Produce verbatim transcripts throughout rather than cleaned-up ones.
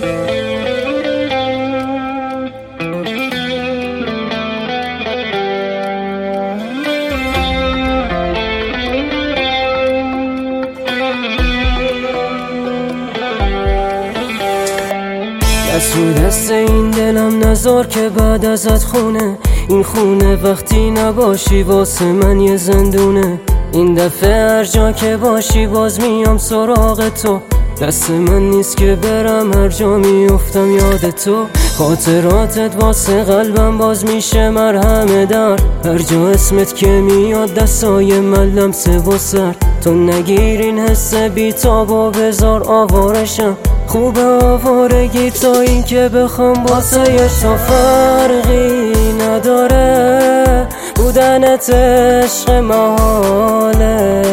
دست رو دست این دلم نذار که بعد ازت خونه، این خونه وقتی نباشی واسه من یه زندونه. این دفعه هر جا که باشی باز میام سراغ تو، دست من نیست که برم هر جا میافتم یاد تو. خاطراتت واسه قلبم باز میشه مرهم در، هر جا اسمت که میاد دستای من لمسه و سر. تو نگیر این حس بیتاب و بذار آوارشم، خوبه آوارگی تا این که بخوام واسه یه تو فرقی نداره، بودنت عشق محاله.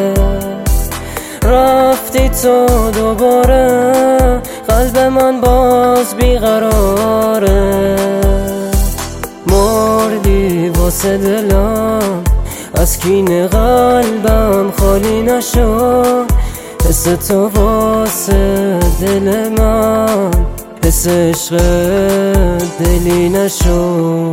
رفتی تو دوباره قلب من باز بیقراره، مردی واسه دلم از کینه قلبم خالی نشو. حس تو واسه دل من حس عشق دلی نشو.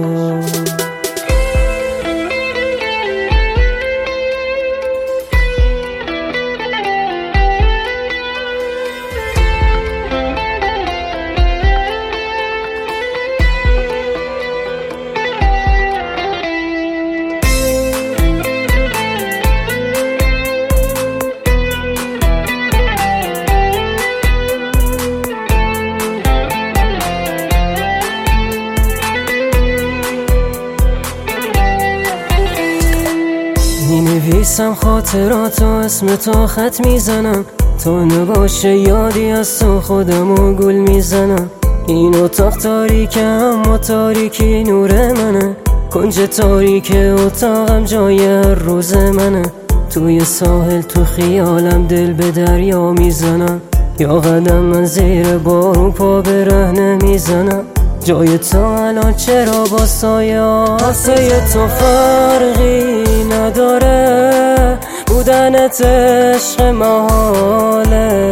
می نویسم خاطرات و اسم تو خط میزنم، تو نباشه یادی از تو خودمو گل میزنم. این اتاق تاریکه اما تاریکی نور منه، کنج تاریک اتاقم جای هر روز منه. توی ساحل تو خیالم دل به دریا میزنم، یا قدم من زیر بارون پا به رهنه میزنم. جای تو الان چرا با سایه آسه تو فرقی نداره، بودنت عشق محاله.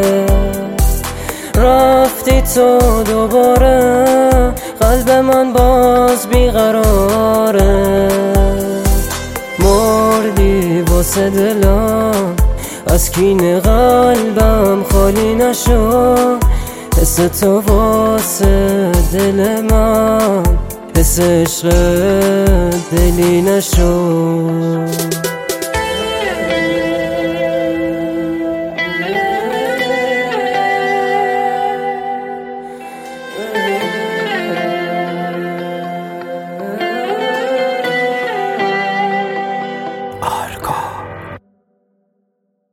رفتی تو دوباره قلب من باز بیقراره، مردی واسه دلم از کینه قلبم خالی نشو. حس تو واسه دل من حس عشق دلی نشو.